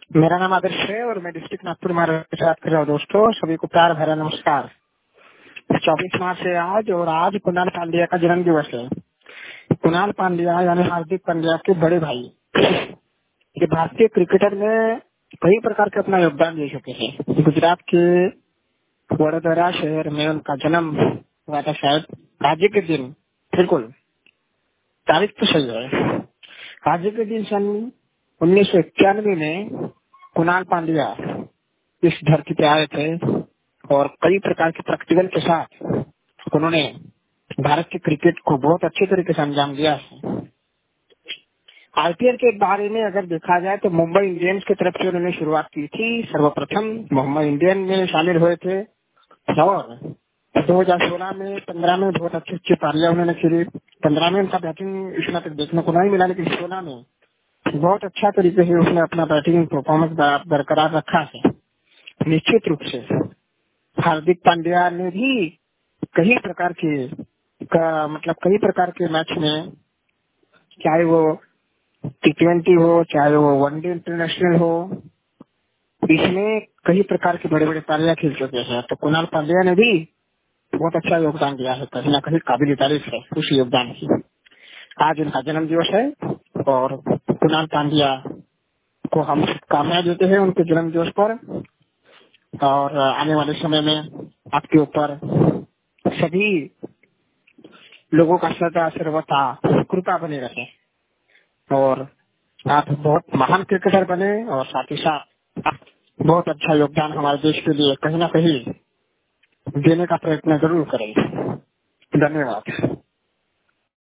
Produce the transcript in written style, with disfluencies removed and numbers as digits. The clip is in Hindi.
मेरा नाम आदर्श है और मैं डिस्ट्रिक्ट नागपुर महाराष्ट्र से बात कर रहा हूँ। दोस्तों सभी को प्यार भरा नमस्कार। 24 मार्च है आज और आज कुणाल पांड्या का जन्म दिवस है। कुणाल पांड्या यानी हार्दिक पांड्या के बड़े भाई ये भारतीय क्रिकेटर में कई प्रकार के अपना योगदान दे चुके हैं। गुजरात के वडोदरा शहर में उनका जन्म हुआ था शायद आज के दिन। बिल्कुल तारीख तो सही है। आज के दिन सन 1991 में कुणाल पांड्या इस धरती पे आए थे और कई प्रकार के प्रैक्टिकल के साथ उन्होंने भारत के क्रिकेट को बहुत अच्छे तरीके से अंजाम दिया है। आईपीएल के बारे में अगर देखा जाए तो मुंबई इंडियंस की तरफ से उन्होंने शुरुआत की थी। सर्वप्रथम मुंबई इंडियन में शामिल हुए थे और 2016 में 15 में बहुत अच्छी अच्छी पारियां उन्होंने खेली। 15 में उनका बैटिंग इतना तक देखने को नहीं मिला, लेकिन 16 में बहुत अच्छा तरीके से उसने अपना बैटिंग परफॉर्मेंस बरकरार रखा है। निश्चित रूप से हार्दिक पांड्या ने भी कई प्रकार के कई प्रकार के मैच में, चाहे वो T20 हो चाहे वो वनडे इंटरनेशनल हो, इसमें कई प्रकार के बड़े बड़े पारियां खेल चुके हैं। तो कुणाल पांड्या ने भी बहुत अच्छा योगदान दिया है, कहीं ना कहीं काबिल तारीफ है उस योगदान की। आज उनका जन्म दिवस है और कुणाल पांड्या को हम कामयाब देते हैं उनके जन्म दिवस पर। और आने वाले समय में आपके ऊपर सभी लोगों का सदा सर्वथा कृपा बने रहे और आप बहुत महान क्रिकेटर बने और साथ ही साथ आप बहुत अच्छा योगदान हमारे देश के लिए कहीं ना कहीं देने का प्रयत्न जरूर करें। धन्यवाद।